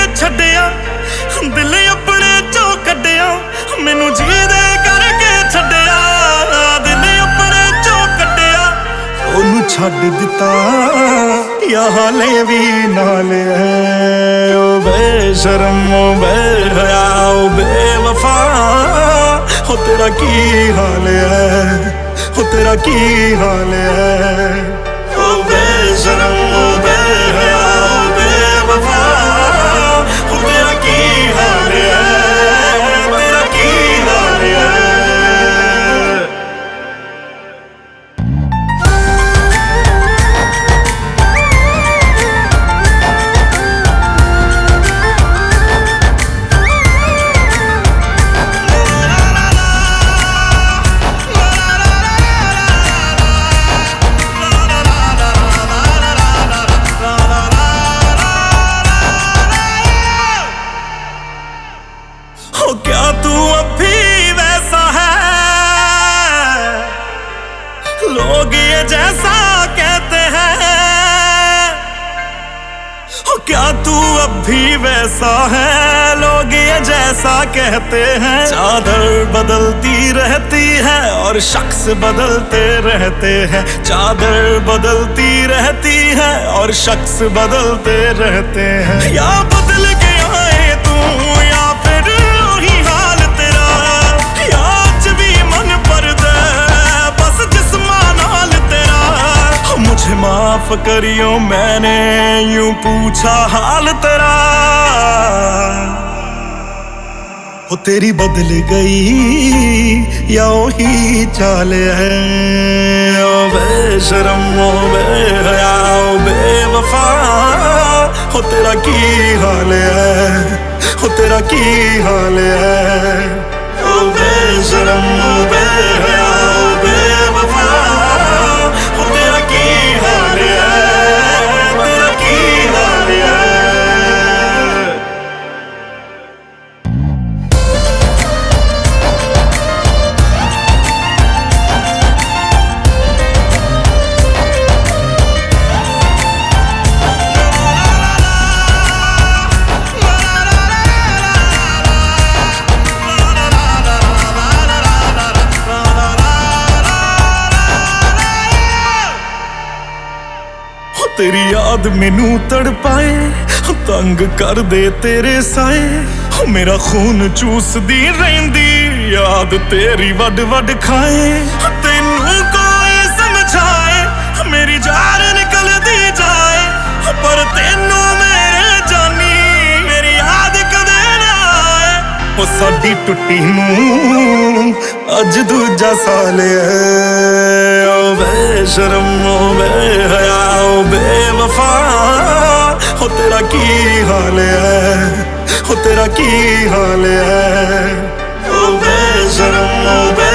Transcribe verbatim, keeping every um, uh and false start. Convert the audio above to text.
छड्डिया दिल अपने चो कड्डिया मैनू जी दे करके छड्डिया दिल अपने चो कड्डिया ओनू छड्ड दिता या हाले भी नाल है ओ बेशरम ओ बेहया ओ बेवफा हो तेरा की हाल है हो तेरा की हाल है ओ बेशरम ओ बेहया ओ बेवफा हो तेरा की हाल है तेरा की हाल है। हो क्या तू अब भी वैसा है लोग ये जैसा कहते हैं हो क्या तू अब भी वैसा है लोग ये जैसा कहते हैं चादर बदलती रहती है और शख्स बदलते रहते हैं चादर बदलती रहती है और शख्स बदलते रहते हैं या बदल गया है तू या फिर वही हाल तेरा या आज भी मन पर दे बस जिस्मां नाल तेरा मुझे माफ करियो मैंने यूं पूछा हाल तेरा हो तेरी बदल गई या वही चाल है ओ बेशरम ओ बेहया ओ बेवफा हो तेरा की हाल है हो तेरा की हाल है ओ बेशरम ओ बेहया ओ बेवफा हो तेरा की हाल है तेरा की हाल है। तेरी याद मैनू तड़पाए तंग कर दे तेरे साए मेरा खून चूसदी रहिंदी याद तेरी वड वड खाए तेनू कोई समझाए मेरी जान निकलदी जाए पर तेनू मेरे जानी मेरी याद कदे ना आए ओ साडी टुट्टी नू अज दूजा साल है ओ बेशरम ओ बेहया ओ बेवफा हो तेरा की हाल है हो तेरा की हाल है ओ बेशरम ओ बे